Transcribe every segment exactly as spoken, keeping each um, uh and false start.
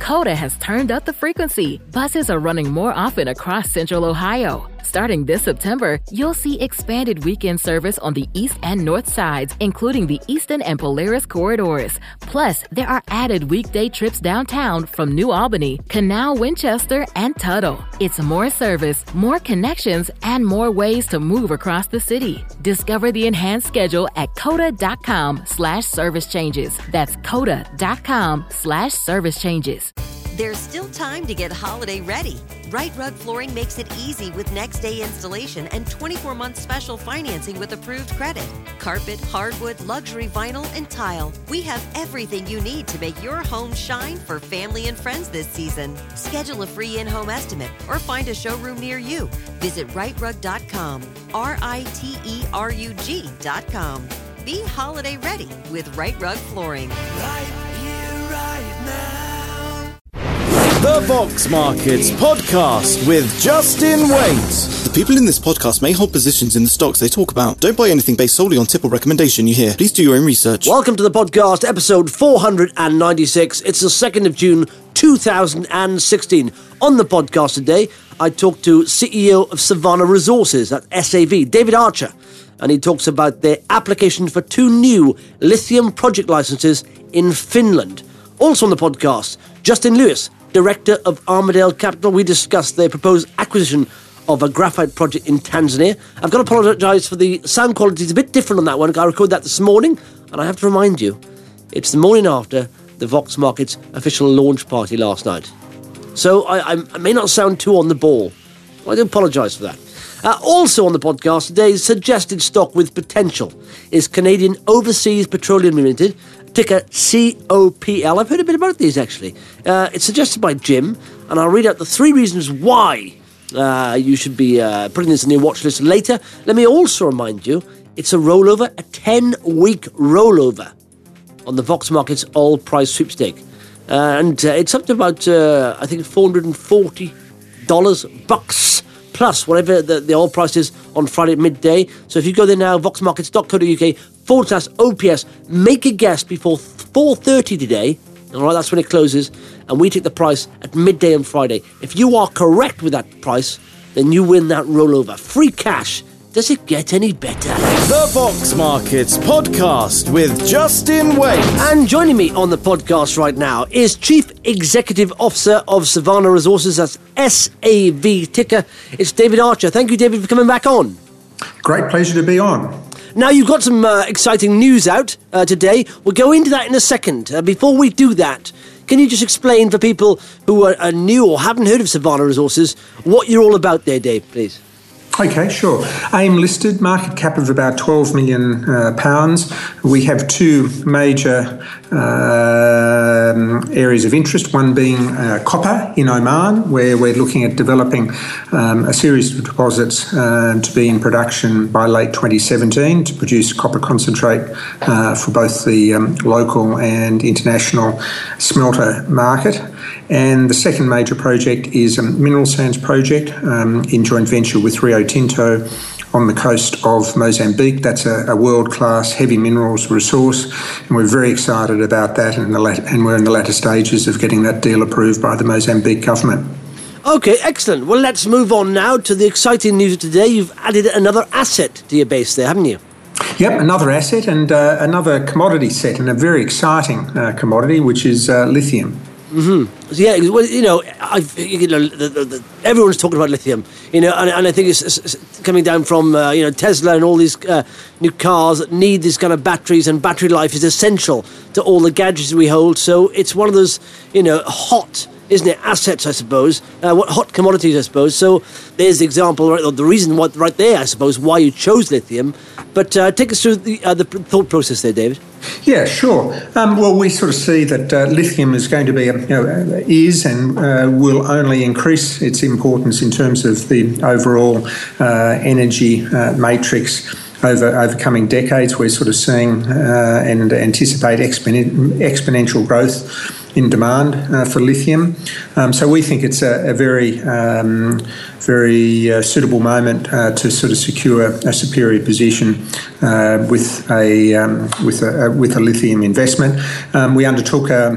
Coda has turned up the frequency. Buses are running more often across Central Ohio. Starting this September, you'll see expanded weekend service on the east and north sides, including the Eastern and Polaris corridors. Plus, there are added weekday trips downtown from New Albany, Canal, Winchester, and Tuttle. It's more service, more connections, and more ways to move across the city. Discover the enhanced schedule at coda.com slash service changes. That's coda.com slash service changes. There's still time to get holiday ready. Right Rug Flooring makes it easy with next day installation and twenty-four month special financing with approved credit. Carpet, hardwood, luxury vinyl, and tile. We have everything you need to make your home shine for family and friends this season. Schedule a free in-home estimate or find a showroom near you. Visit right rug dot com, R I T E R U G dot com. Be holiday ready with Right Rug Flooring. Right here, right now. The Vox Markets Podcast with Justin Waite. The people in this podcast may hold positions in the stocks they talk about. Don't buy anything based solely on tip or recommendation you hear. Please do your own research. Welcome to the podcast, episode four ninety-six. It's the second of June, two thousand sixteen. On the podcast today, I talked to C E O of Savannah Resources, that's S A V, David Archer, and he talks about their application for two new lithium project licenses in Finland. Also on the podcast, Justin Lewis, Director of Armadale Capital. We discussed their proposed acquisition of a graphite project in Tanzania. I've got to apologise for the sound quality. It's a bit different on that one. I recorded that this morning, and I have to remind you, it's the morning after the Vox Markets official launch party last night. So I, I may not sound too on the ball. I do apologise for that. Uh, also on the podcast, today's suggested stock with potential is Canadian Overseas Petroleum Limited, ticker C O P L. I've heard a bit about these, actually. Uh, it's suggested by Jim, and I'll read out the three reasons why uh, you should be uh, putting this in your watch list later. Let me also remind you, it's a rollover, a ten-week rollover on the Vox Markets All Price Sweepstake. Uh, and uh, it's up to about, uh, I think, four hundred forty dollars bucks plus whatever the, the oil price is on Friday at midday. So if you go there now, voxmarkets dot co dot uk forward slash O P S, make a guess before four thirty today. All right, that's when it closes, and we take the price at midday on Friday. If you are correct with that price, then you win that rollover. Free cash. Does it get any better? The Vox Markets Podcast with Justin Waite. And joining me on the podcast right now is Chief Executive Officer of Savannah Resources, that's S A V ticker. It's David Archer. Thank you, David, for coming back on. Great pleasure to be on. Now, you've got some uh, exciting news out uh, today. We'll go into that in a second. Uh, before we do that, can you just explain for people who are, are new or haven't heard of Savannah Resources what you're all about there, Dave, please? Okay, sure. AIM listed, market cap of about twelve million uh, pounds. We have two major uh, areas of interest, one being uh, copper in Oman, where we're looking at developing um, a series of deposits uh, to be in production by late twenty seventeen to produce copper concentrate uh, for both the um, local and international smelter market. And the second major project is a mineral sands project um, in joint venture with Rio Tinto on the coast of Mozambique. That's a, a world-class heavy minerals resource, and we're very excited about that, and, the lat- and we're in the latter stages of getting that deal approved by the Mozambique government. Okay, excellent. Well, let's move on now to the exciting news of today. You've added another asset to your base there, haven't you? Yep, another asset and uh, another commodity set, and a very exciting uh, commodity, which is uh, lithium. Mm-hmm. So yeah, well, you know, I've, you know, the, the, the, everyone's talking about lithium, you know, and, and I think it's, it's coming down from, uh, you know, Tesla and all these uh, new cars that need these kind of batteries, and battery life is essential to all the gadgets we hold. So it's one of those, you know, hot, isn't it, assets, I suppose, uh, what hot commodities, I suppose. So there's the example, right, or the reason what, right there, I suppose, why you chose lithium. But uh, take us through the, uh, the thought process there, David. Yeah, sure. Um, well, we sort of see that uh, lithium is going to be, you know, is and uh, will only increase its importance in terms of the overall uh, energy uh, matrix over, over coming decades. We're sort of seeing uh, and anticipate exponen- exponential growth in demand uh, for lithium. Um, so we think it's a, a very, um, very uh, suitable moment uh, to sort of secure a superior position uh, with a um, with a with a lithium investment. Um, we undertook a,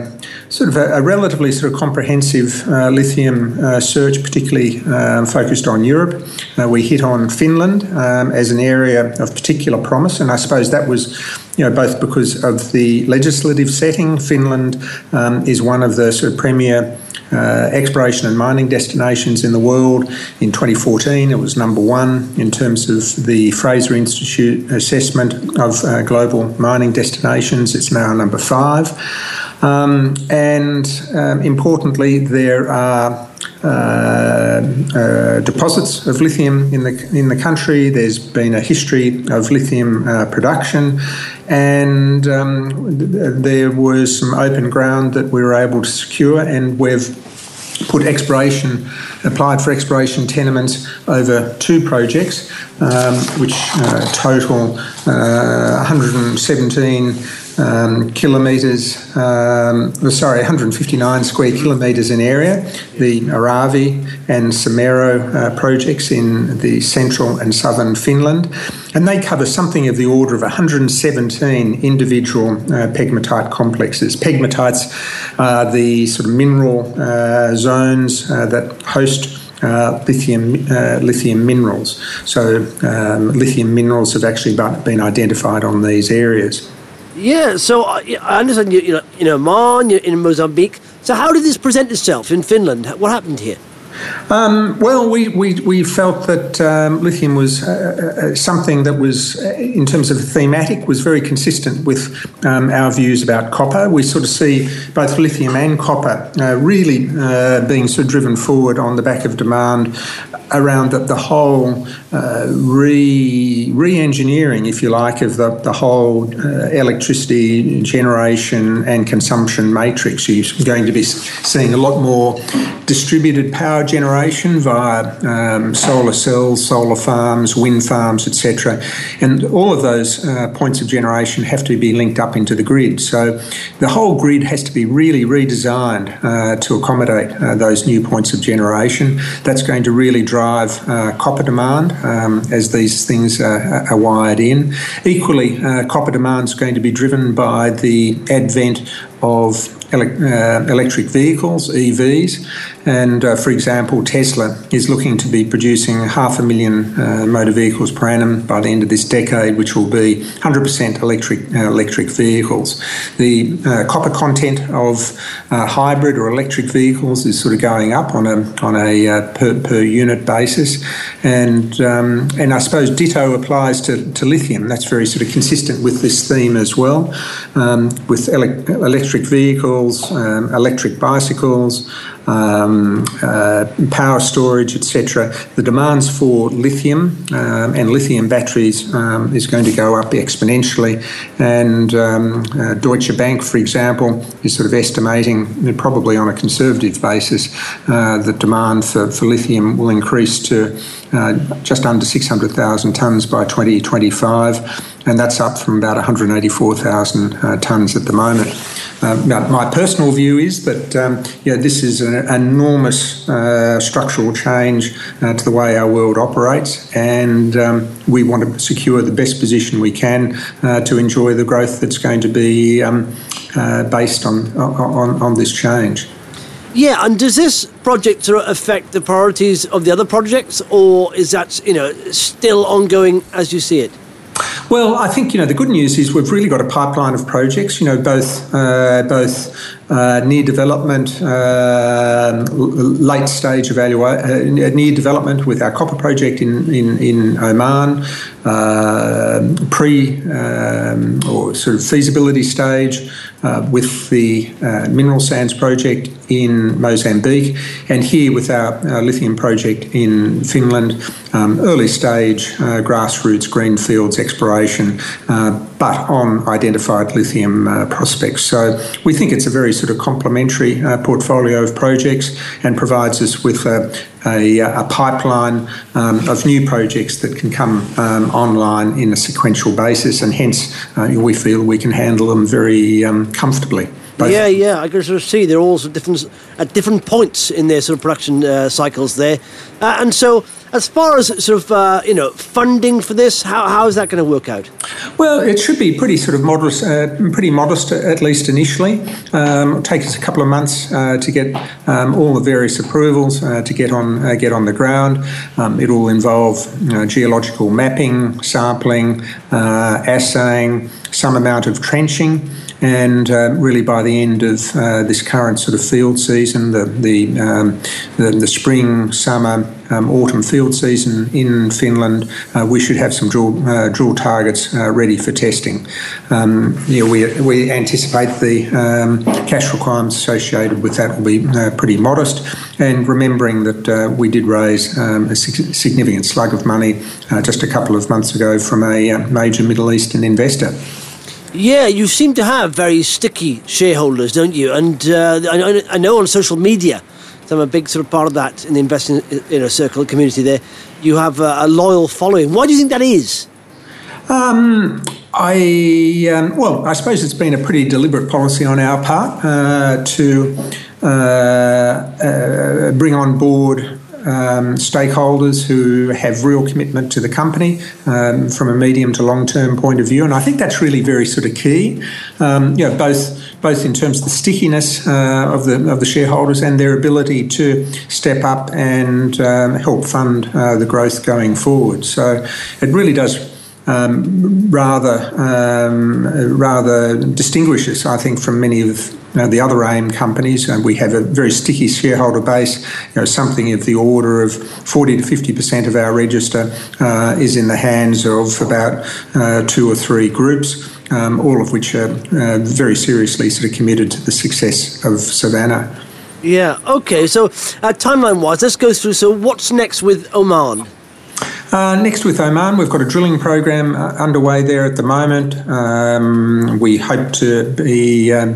sort of a, a relatively sort of comprehensive uh, lithium uh, search, particularly um, focused on Europe. Uh, we hit on Finland um, as an area of particular promise, and I suppose that was, you know, both because of the legislative setting. Finland um, is one of the sort of premier Uh, exploration and mining destinations in the world. In twenty fourteen, it was number one in terms of the Fraser Institute assessment of uh, global mining destinations. It's now number five. Um, and um, importantly, there are uh, uh, deposits of lithium in the in the country. There's been a history of lithium uh, production. And um, th- there was some open ground that we were able to secure, and we've put exploration, applied for exploration tenements over two projects, um, which uh, total uh, one hundred seventeen um, kilometres, um, sorry, one hundred fifty-nine square kilometres in area, the Aravi and Samero uh, projects in the central and southern Finland. And they cover something of the order of one hundred seventeen individual uh, pegmatite complexes. Pegmatites are the sort of mineral uh, zones uh, that host Uh, lithium uh, lithium minerals. So um, lithium minerals have actually been identified on these areas. Yeah, so uh, I understand you, you're in Oman, you're in Mozambique. So how did this present itself in Finland? What happened here? Um, well, we, we, we felt that um, lithium was uh, uh, something that was, uh, in terms of thematic, was very consistent with um, our views about copper. We sort of see both lithium and copper uh, really uh, being sort of driven forward on the back of demand around the, the whole uh, re, re-engineering, if you like, of the, the whole uh, electricity generation and consumption matrix. You're going to be seeing a lot more distributed power generation via um, solar cells, solar farms, wind farms, et cetera. And all of those uh, points of generation have to be linked up into the grid. So the whole grid has to be really redesigned uh, to accommodate uh, those new points of generation. That's going to really drive uh, copper demand um, as these things uh, are wired in. Equally, uh, copper demand is going to be driven by the advent of ele- uh, electric vehicles, E Vs, and uh, for example, Tesla is looking to be producing half a million uh, motor vehicles per annum by the end of this decade, which will be one hundred percent electric uh, electric vehicles. The uh, copper content of uh, hybrid or electric vehicles is sort of going up on a on a uh, per, per unit basis, and um, and I suppose ditto applies to, to lithium. That's very sort of consistent with this theme as well, um, with ele- electric vehicles, um, electric bicycles, Um, uh, power storage, et cetera. The demands for lithium um, and lithium batteries um, is going to go up exponentially. And um, uh, Deutsche Bank, for example, is sort of estimating, probably on a conservative basis, uh, that demand for, for lithium will increase to uh, just under six hundred thousand tonnes by twenty twenty-five. And that's up from about one hundred eighty-four thousand uh, tonnes at the moment. Um, now, my personal view is that um, yeah, this is an enormous uh, structural change uh, to the way our world operates, and um, we want to secure the best position we can uh, to enjoy the growth that's going to be um, uh, based on, on on this change. Yeah, and does this project sort of affect the priorities of the other projects, or is that, you know, still ongoing as you see it? Well, I think, you know, the good news is we've really got a pipeline of projects, you know, both uh, both uh, near development, uh, late stage evaluation, uh, near development with our copper project in, in, in Oman, uh, pre um, or sort of feasibility stage uh, with the uh, mineral sands project in Mozambique, and here with our, our lithium project in Finland, um, early stage uh, grassroots greenfields exploration, uh, but on identified lithium uh, prospects. So we think it's a very sort of complementary uh, portfolio of projects and provides us with a, a, a pipeline um, of new projects that can come um, online in a sequential basis, and hence uh, we feel we can handle them very um, comfortably. Both. Yeah, yeah, I can sort of see they're all sort of different at different points in their sort of production uh, cycles there, uh, and so as far as sort of, uh, you know, funding for this, how how is that going to work out? Well, it should be pretty sort of modest, uh, pretty modest at least initially. Um, it'll take us a couple of months uh, to get um, all the various approvals uh, to get on uh, get on the ground. Um, it will involve uh, geological mapping, sampling, uh, assaying, some amount of trenching. And uh, really, by the end of uh, this current sort of field season, the the um, the, the spring, summer, um, autumn field season in Finland, uh, we should have some drill uh, drill targets uh, ready for testing. Um, yeah, we we anticipate the um, cash requirements associated with that will be uh, pretty modest. And remembering that uh, we did raise um, a sig- significant slug of money uh, just a couple of months ago from a uh, major Middle Eastern investor. Yeah, you seem to have very sticky shareholders, don't you? And uh, I, know, I know on social media, so I'm a big sort of part of that in the investing you know, circle community there, you have a, a loyal following. Why do you think that is? Um, I um, well, I suppose it's been a pretty deliberate policy on our part uh, to uh, uh, bring on board Um, stakeholders who have real commitment to the company um, from a medium to long-term point of view, and I think that's really very sort of key. Um, you know, both both in terms of the stickiness uh, of the of the shareholders and their ability to step up and um, help fund uh, the growth going forward. So it really does um, rather um, rather distinguish us, I think, from many of Uh, the other AIM companies. Uh, we have a very sticky shareholder base. You know, something of the order of forty to fifty percent of our register uh, is in the hands of about uh, two or three groups, um, all of which are uh, very seriously sort of committed to the success of Savannah. Yeah, okay. So uh, timeline-wise, let's go through. So what's next with Oman? Uh, next with Oman, we've got a drilling program uh, underway there at the moment. Um, we hope to be um,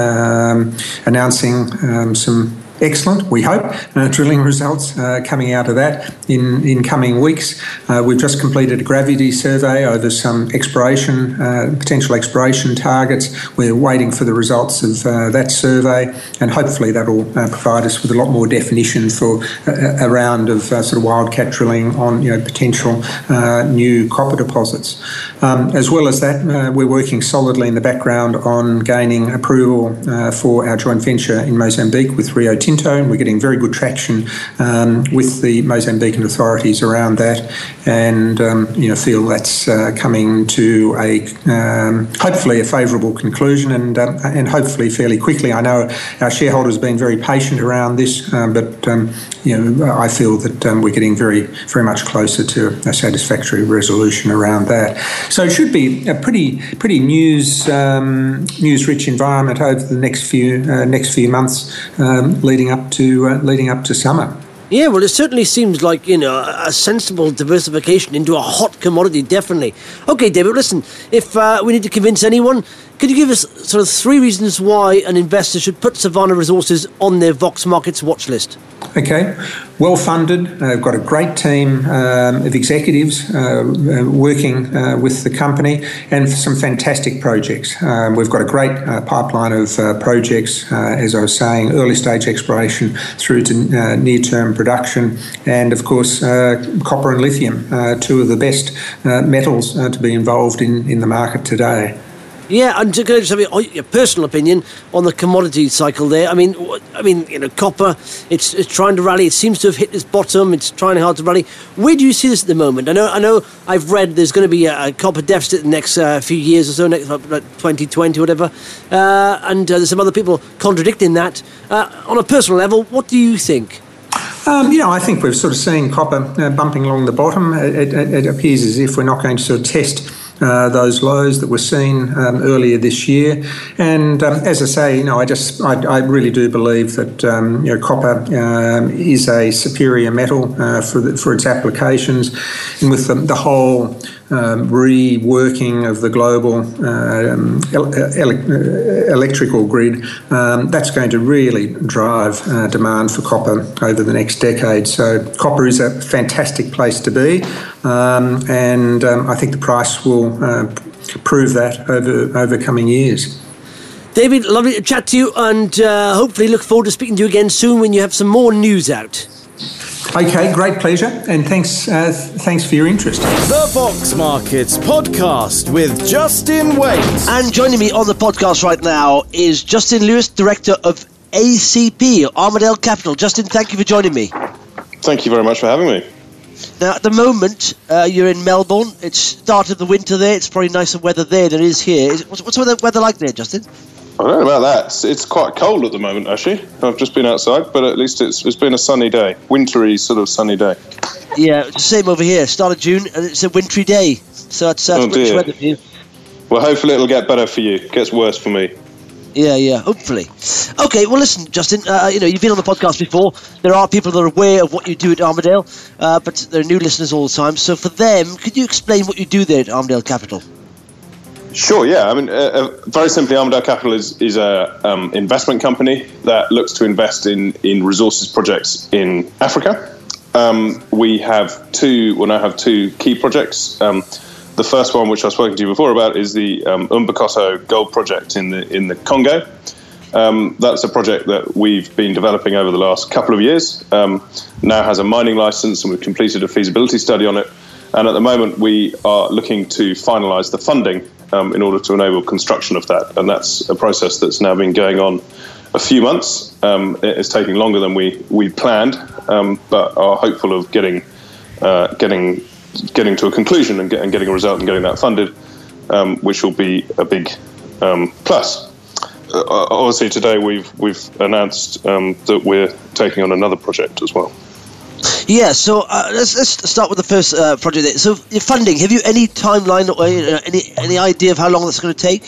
um, announcing um, some excellent, we hope, uh, drilling results uh, coming out of that in, in coming weeks. Uh, we've just completed a gravity survey over some exploration, uh, potential exploration targets. We're waiting for the results of uh, that survey, and hopefully that will uh, provide us with a lot more definition for a, a round of uh, sort of wildcat drilling on you know potential uh, new copper deposits. Um, as well as that, uh, we're working solidly in the background on gaining approval uh, for our joint venture in Mozambique with Rio Tinto, and we're getting very good traction um, with the Mozambican authorities around that, and um, you know feel that's uh, coming to a um, hopefully a favourable conclusion, and um, and hopefully fairly quickly. I know our shareholders have been very patient around this, um, but um, you know I feel that um, we're getting very very much closer to a satisfactory resolution around that. So it should be a pretty pretty news um, news rich environment over the next few uh, next few months. Um, leading up to uh, leading up to summer. Yeah, well, it certainly seems like, you know, a sensible diversification into a hot commodity, definitely. Okay, David, listen, if uh, we need to convince anyone, could you give us sort of three reasons why an investor should put Savannah Resources on their Vox Markets watch list? Okay, well funded. Uh, got a great team um, of executives uh, uh, working uh, with the company, and some fantastic projects. Um, we've got a great uh, pipeline of uh, projects, uh, as I was saying, early stage exploration through to uh, near-term production, and of course uh, copper and lithium, uh, two of the best uh, metals uh, to be involved in, in the market today. Yeah, and can I just have your personal opinion on the commodity cycle there? I mean, I mean, you know, copper, it's, it's trying to rally. It seems to have hit its bottom. It's trying hard to rally. Where do you see this at the moment? I know, I know. I've read there's going to be a, a copper deficit in the next uh, few years or so, next like twenty twenty, whatever. Uh, and uh, there's some other people contradicting that. Uh, on a personal level, what do you think? Um, you know, I think we've sort of seen copper uh, bumping along the bottom. It, it, it appears as if we're not going to sort of test Uh, those lows that were seen um, earlier this year, and um, as I say, you know, I just I, I really do believe that um, you know copper um, is a superior metal uh, for the, for its applications, and with the, the whole um, reworking of the global um, ele- electrical grid, um, that's going to really drive uh, demand for copper over the next decade. So copper is a fantastic place to be, um, and um, I think the price will Uh, prove that over over coming years. David, lovely to chat to you, and uh, hopefully look forward to speaking to you again soon when you have some more news out. Okay, great pleasure, and thanks uh, thanks for your interest. The Fox Markets Podcast with Justin Waite. And joining me on the podcast right now is Justin Lewis, Director of A C P, Armadale Capital. Justin, thank you for joining me. Thank you very much for having me. Now, at the moment, uh, you're in Melbourne. It's start of the winter there. It's probably nicer weather there than it is here. Is, what's, what's the weather like there, Justin? I don't know about that. It's, it's quite cold at the moment, actually. I've just been outside, but at least it's it's been a sunny day. Wintry, sort of sunny day. Yeah, same over here. Start of June, and it's a wintry day. So it's uh, oh, winter dear. weather for you. Well, hopefully it'll get better for you. It gets worse for me. Yeah, yeah, hopefully. Okay, well, listen, Justin, uh, you know, you've been on the podcast before. There are people that are aware of what you do at Armadale, uh, but there are new listeners all the time. So for them, could you explain what you do there at Armadale Capital? Sure, yeah. I mean, uh, uh, very simply, Armadale Capital is, is a um, investment company that looks to invest in, in resources projects in Africa. Um, we have two, well, now have two key projects. Um, The first one, which I've spoken to you before about, is the um, Umbakoto gold project in the in the Congo. Um, that's a project that we've been developing over the last couple of years. Um, now has a mining license, and we've completed a feasibility study on it. And at the moment, we are looking to finalise the funding um, in order to enable construction of that. And that's a process that's now been going on a few months. Um, it's taking longer than we we planned, um, but are hopeful of getting uh, getting. getting to a conclusion and, get, and getting a result and getting that funded, um, which will be a big um, plus. Uh, obviously, today we've we've announced um, that we're taking on another project as well. Yeah, so uh, let's let's start with the first uh, project. There. So, your funding. Have you any timeline or uh, any any idea of how long that's going to take?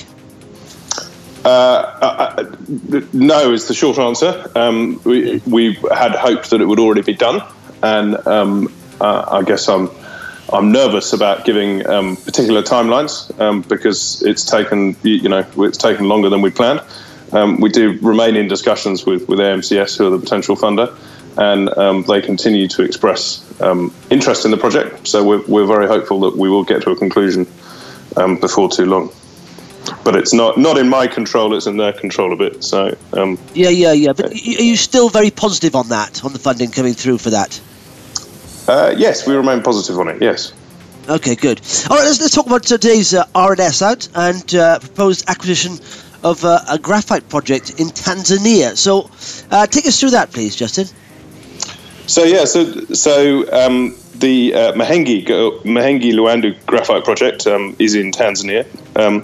Uh, uh, no, is the short answer. Um, we we had hoped that it would already be done, and um, uh, I guess I'm. I'm nervous about giving um, particular timelines um, because it's taken, you know, it's taken longer than we planned. Um, we do remain in discussions with, with A M C S, who are the potential funder, and um, they continue to express um, interest in the project. So we're, we're very hopeful that we will get to a conclusion um, before too long. But it's not, not in my control, it's in their control a bit. So um, yeah, yeah, yeah. But are you still very positive on that, on the funding coming through for that? Uh, yes, we remain positive on it, yes. Okay, good. All right, let's, let's talk about today's uh, R N S out and uh, proposed acquisition of uh, a graphite project in Tanzania. So uh, take us through that, please, Justin. So, yeah, so so um, the uh, Mahenge, Mahenge Luandu graphite project um, is in Tanzania. Um,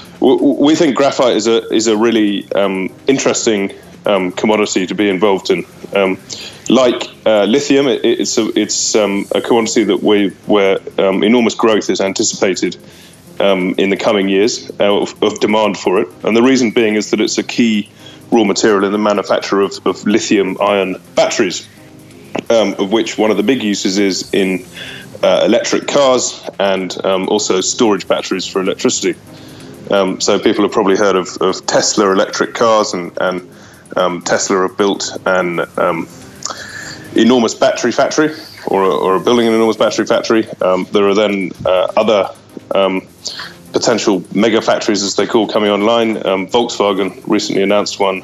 we think graphite is a, is a really um, interesting um, commodity to be involved in. Um, Like uh, lithium, it, it's a, it's um, a commodity that we where um, enormous growth is anticipated um, in the coming years uh, of, of demand for it, and the reason being is that it's a key raw material in the manufacture of, of lithium-ion batteries, um, of which one of the big uses is in uh, electric cars and um, also storage batteries for electricity. Um, so people have probably heard of, of Tesla electric cars, and, and um, Tesla have built an um, enormous battery factory, or, or building an enormous battery factory. Um, there are then uh, other um, potential mega factories, as they call, coming online. Um, Volkswagen recently announced one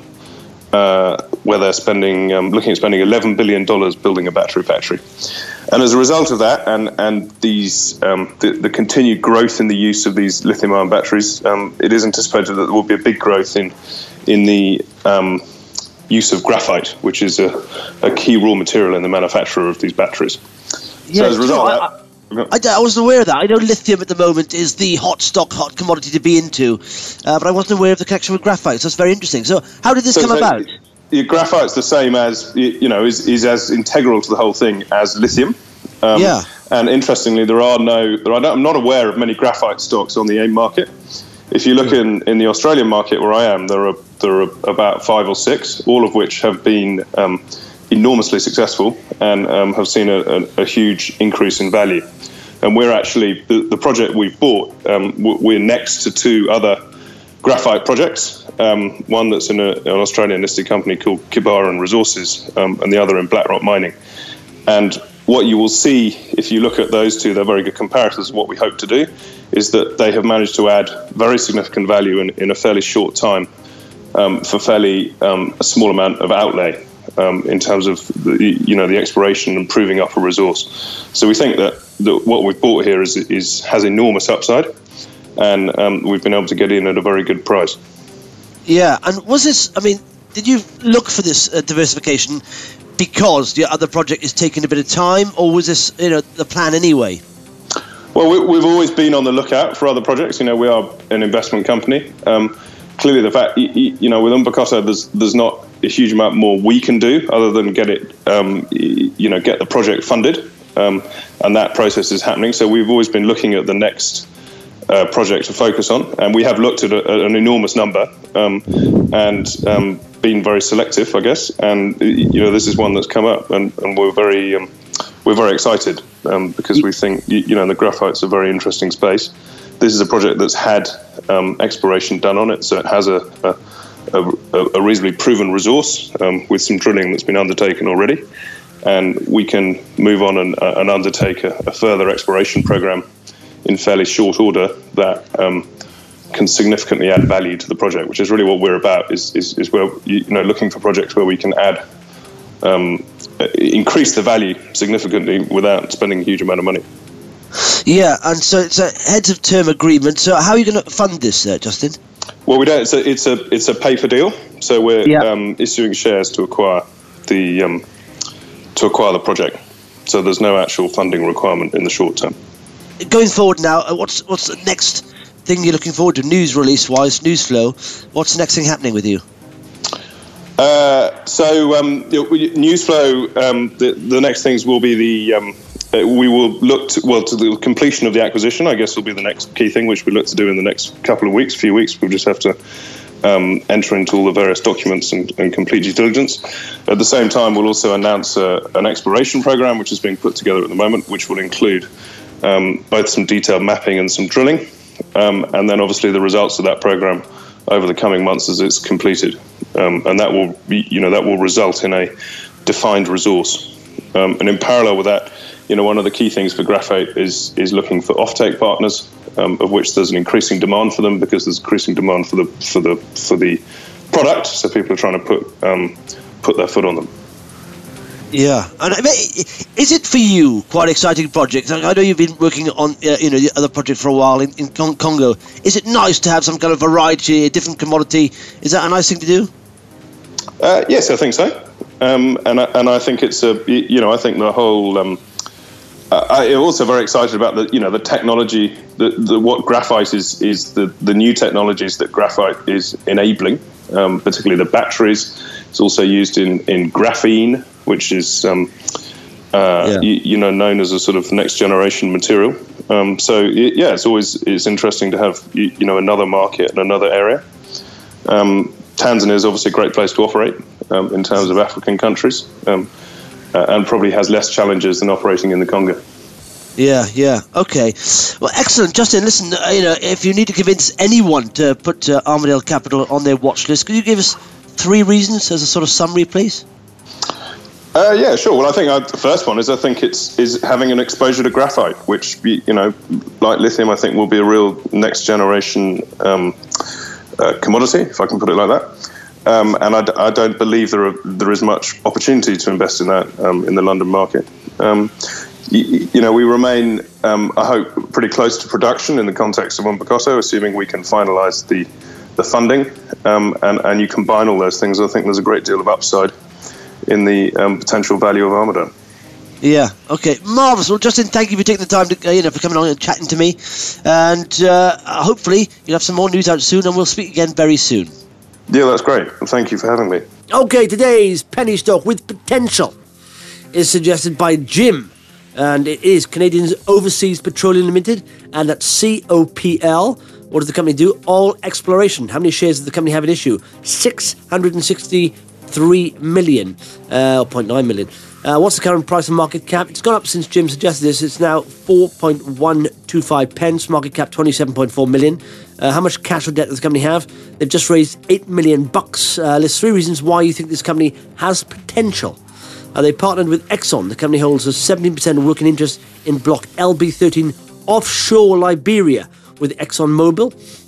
uh, where they're spending, um, looking at spending eleven billion dollars building a battery factory. And as a result of that, and and these um, the, the continued growth in the use of these lithium-ion batteries, um, it is anticipated that there will be a big growth in in the um, use of graphite, which is a, a key raw material in the manufacture of these batteries. Yeah, so as a result, I, I, I, I wasn't aware of that. I know lithium at the moment is the hot stock, hot commodity to be into, uh, but I wasn't aware of the connection with graphite. So that's very interesting. So how did this so, come so about? Your graphite's the same as, you know, is, is as integral to the whole thing as lithium. Um, yeah. And interestingly, there are no, there are no, I'm not aware of many graphite stocks on the AIM market. If you look in, in the Australian market where I am, there are there are about five or six, all of which have been um, enormously successful and um, have seen a, a, a huge increase in value. And we're actually, the, the project we've bought, um, we're next to two other graphite projects, um, one that's in a, an Australian listed company called Kibaran Resources, um, and the other in Blackrock Mining. And what you will see if you look at those two, they're very good comparators of what we hope to do, is that they have managed to add very significant value in, in a fairly short time um, for fairly um, a small amount of outlay. um, in terms of the, you know the exploration and proving up a resource. So we think that, that what we've bought here is, is has enormous upside, and um, we've been able to get in at a very good price. Yeah, and was this, I mean, did you look for this uh, diversification because the other project is taking a bit of time, or was this, you know, the plan anyway? Well, we, we've always been on the lookout for other projects. You know, we are an investment company. Um, clearly, the fact, you know, with Umbercotter, there's there's not a huge amount more we can do other than get it, um, you know, get the project funded, um, and that process is happening. So we've always been looking at the next uh, project to focus on, and we have looked at a, an enormous number um, and um, been very selective, I guess. And you know, this is one that's come up, and, and we're very um, we're very excited um, because we think you know the graphite's a very interesting space. This is a project that's had um, exploration done on it, so it has a, a, a, a reasonably proven resource um, with some drilling that's been undertaken already, and we can move on and, uh, and undertake a, a further exploration program in fairly short order that um, can significantly add value to the project, which is really what we're about. Is is, is where you know looking for projects where we can add um, increase the value significantly without spending a huge amount of money. Yeah, and so it's a heads of term agreement. So how are you going to fund this, uh, Justin? Well, we don't. It's a it's a it's a pay for deal. So we're yeah. um, issuing shares to acquire the um, to acquire the project. So there's no actual funding requirement in the short term. Going forward now, uh, what's what's the next thing you're looking forward to, news release wise, news flow? What's the next thing happening with you? Uh, so um, news flow. Um, the, the next things will be the. Um, Uh, we will look to, well, to the completion of the acquisition, I guess, will be the next key thing, which we look to do in the next couple of weeks, few weeks. We'll just have to um, enter into all the various documents and, and complete due diligence. At the same time, we'll also announce uh, an exploration program, which is being put together at the moment, which will include um, both some detailed mapping and some drilling, um, and then obviously the results of that program over the coming months as it's completed, um, and that will be, you know, that will result in a defined resource. Um, and in parallel with that, you know, one of the key things for graphite is is looking for offtake partners, um, of which there's an increasing demand for them because there's increasing demand for the for the for the product. So people are trying to put um, put their foot on them. Yeah, and I mean, is it for you quite exciting project? I know you've been working on uh, you know the other project for a while in, in Congo. Is it nice to have some kind of variety, a different commodity? Is that a nice thing to do? Uh, yes, I think so. Um, and I, and I think it's a you know I think the whole. Um, Uh, I'm also very excited about the, you know, the technology, the, the what graphite is is the, the new technologies that graphite is enabling, um, particularly the batteries. It's also used in, in graphene, which is um, uh, yeah. you, you know known as a sort of next generation material. Um, so it, yeah, it's always it's interesting to have you, you know another market and another area. Um, Tanzania is obviously a great place to operate um, in terms of African countries. Um, Uh, and probably has less challenges than operating in the Congo. Yeah, yeah, okay. Well, excellent. Justin, listen, uh, you know, if you need to convince anyone to put uh, Armadale Capital on their watch list, could you give us three reasons as a sort of summary, please? Uh, yeah, sure. Well, I think I, the first one is I think it's is having an exposure to graphite, which, you know, like lithium, I think will be a real next generation um, uh, commodity, if I can put it like that. Um, and I, d- I don't believe there are, there is much opportunity to invest in that um, in the London market. Um, y- you know, we remain, um, I hope, pretty close to production in the context of Umbercotter, assuming we can finalise the the funding. Um, and, and you combine all those things, I think there's a great deal of upside in the um, potential value of Armadale. Yeah, okay, marvellous. Well, Justin, thank you for taking the time to, uh, you know, for coming on and chatting to me. And uh, hopefully you'll have some more news out soon, and we'll speak again very soon. Yeah, that's great. Thank you for having me. Okay, today's penny stock with potential is suggested by Jim, and it is Canadian Overseas Petroleum Limited, and that's C O P L. What does the company do? All Exploration. How many shares does the company have in issue? six hundred sixty-three million, uh, zero point nine million. Uh, what's the current price and market cap? It's gone up since Jim suggested this. It's now four point one two five pence, market cap twenty-seven point four million. Uh, how much cash or debt does the company have? They've just raised eight million bucks. Uh, list three reasons why you think this company has potential. Uh, they partnered with Exxon. The company holds a seventeen percent working interest in Block L B thirteen offshore Liberia with ExxonMobil.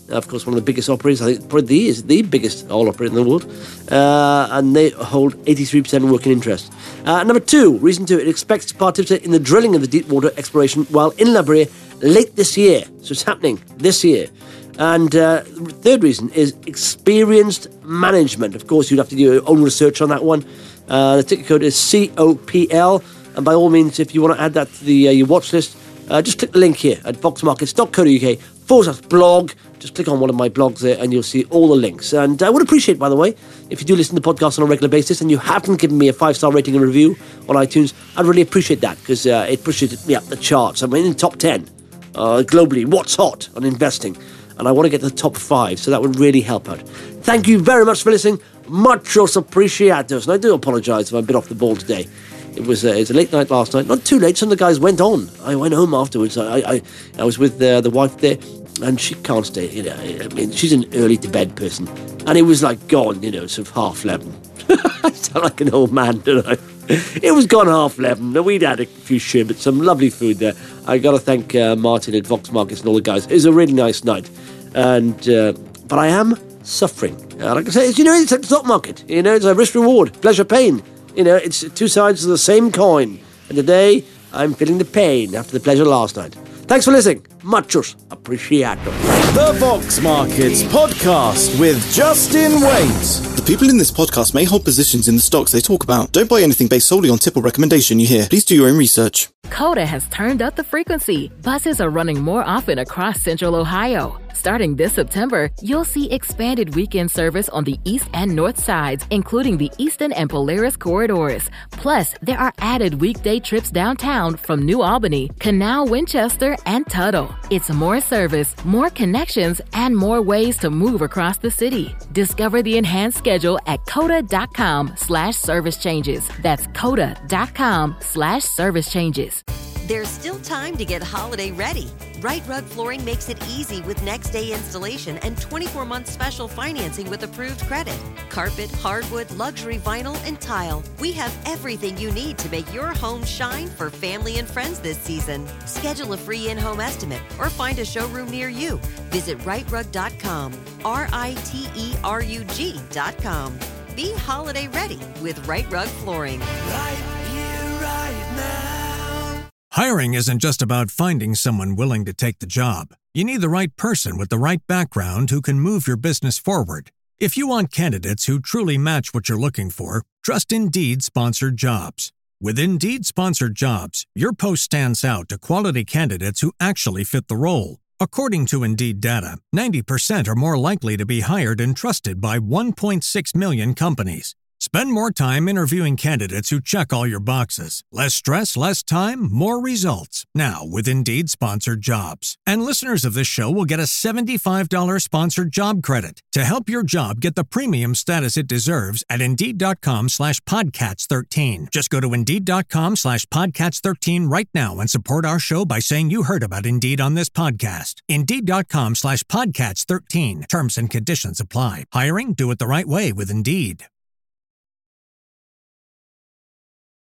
of course, one of the biggest operators. I think probably the, is the biggest oil operator in the world. Uh, and they hold eighty-three percent working interest. Uh, number two, reason two, it expects to participate in the drilling of the deepwater exploration while in Liberia late this year. So it's happening this year. And uh, third reason is experienced management. Of course, you'd have to do your own research on that one. Uh, the ticket code is C O P L. And by all means, if you want to add that to the uh, your watch list, uh, just click the link here at voxmarkets.co.uk forward slash blog. Just click on one of my blogs there and you'll see all the links. And I would appreciate, by the way, if you do listen to the podcast on a regular basis and you haven't given me a five-star rating and review on iTunes, I'd really appreciate that because uh, it pushes me up the charts. I'm in the top ten uh, globally. What's hot on investing? And I want to get to the top five, so that would really help out. Thank you very much for listening. Muchos apreciados. And I do apologise if I'm a bit off the ball today. It was, uh, it was a late night last night. Not too late. Some of the guys went on. I went home afterwards. I I, I was with uh, the wife there, and she can't stay. You know, I mean, she's an early to bed person, and it was like gone. You know, sort of half eleven. I sound like an old man, don't I? It was gone half eleven. We'd had a few sherbets, some lovely food there. I got to thank uh, Martin at Vox Markets and all the guys. It was a really nice night, and uh, but I am suffering. Uh, like I say, you know, it's like the stock market. You know, it's a risk reward, pleasure pain. You know, it's two sides of the same coin. And today, I'm feeling the pain after the pleasure last night. Thanks for listening. Muchos apreciados. The Vox Markets Podcast with Justin Waite. The people in this podcast may hold positions in the stocks they talk about. Don't buy anything based solely on tip or recommendation you hear. Please do your own research. Coda has turned up the frequency. Buses are running more often across Central Ohio. Starting this September, you'll see expanded weekend service on the east and north sides, including the Eastern and Polaris corridors. Plus, there are added weekday trips downtown from New Albany, Canal, Winchester, and Tuttle. It's more service, more connections, and more ways to move across the city. Discover the enhanced schedule at coda.com slash service changes. That's coda.com slash service changes. There's still time to get holiday ready. Right Rug Flooring makes it easy with next day installation and twenty-four month special financing with approved credit. Carpet, hardwood, luxury vinyl, and tile. We have everything you need to make your home shine for family and friends this season. Schedule a free in-home estimate or find a showroom near you. Visit right rug dot com, R I T E R U G dot com. Be holiday ready with Right Rug Flooring. Right here, right now. Hiring isn't just about finding someone willing to take the job. You need the right person with the right background who can move your business forward. If you want candidates who truly match what you're looking for, trust Indeed Sponsored Jobs. With Indeed Sponsored Jobs, your post stands out to quality candidates who actually fit the role. According to Indeed data, ninety percent are more likely to be hired and trusted by one point six million companies. Spend more time interviewing candidates who check all your boxes. Less stress, less time, more results. Now with Indeed Sponsored Jobs. And listeners of this show will get a seventy-five dollars sponsored job credit to help your job get the premium status it deserves at Indeed.com slash Podcats 13. Just go to Indeed.com slash Podcats 13 right now and support our show by saying you heard about Indeed on this podcast. Indeed.com slash Podcats 13. Terms and conditions apply. Hiring? Do it the right way with Indeed.